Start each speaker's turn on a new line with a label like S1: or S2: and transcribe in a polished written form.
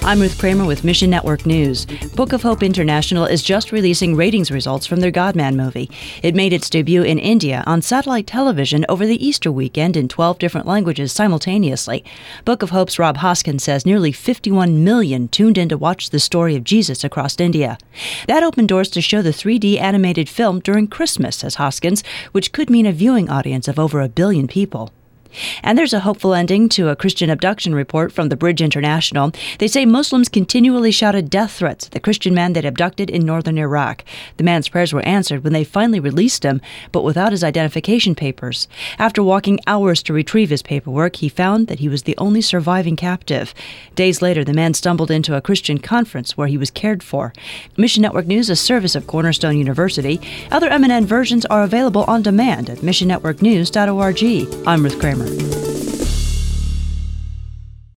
S1: I'm Ruth Kramer with Mission Network News. Book of Hope International is just releasing ratings results from their God-Man movie. It made its debut in India on satellite television over the Easter weekend in 12 different languages simultaneously. Book of Hope's Rob Hoskin says nearly 51 million tuned in to watch the story of Jesus across India. That opened doors to show the 3D animated film during Christmas, says Hoskins, which could mean a viewing audience of over 1 billion people. And there's a hopeful ending to a Christian abduction report from the Bridge International. They say Muslims continually shouted death threats at the Christian man they'd abducted in northern Iraq. The man's prayers were answered when they finally released him, but without his identification papers. After walking hours to retrieve his paperwork, he found that he was the only surviving captive. Days later, the man stumbled into a Christian conference where he was cared for. Mission Network News, a service of Cornerstone University. Other MNN versions are available on demand at missionnetworknews.org. I'm Ruth Kramer.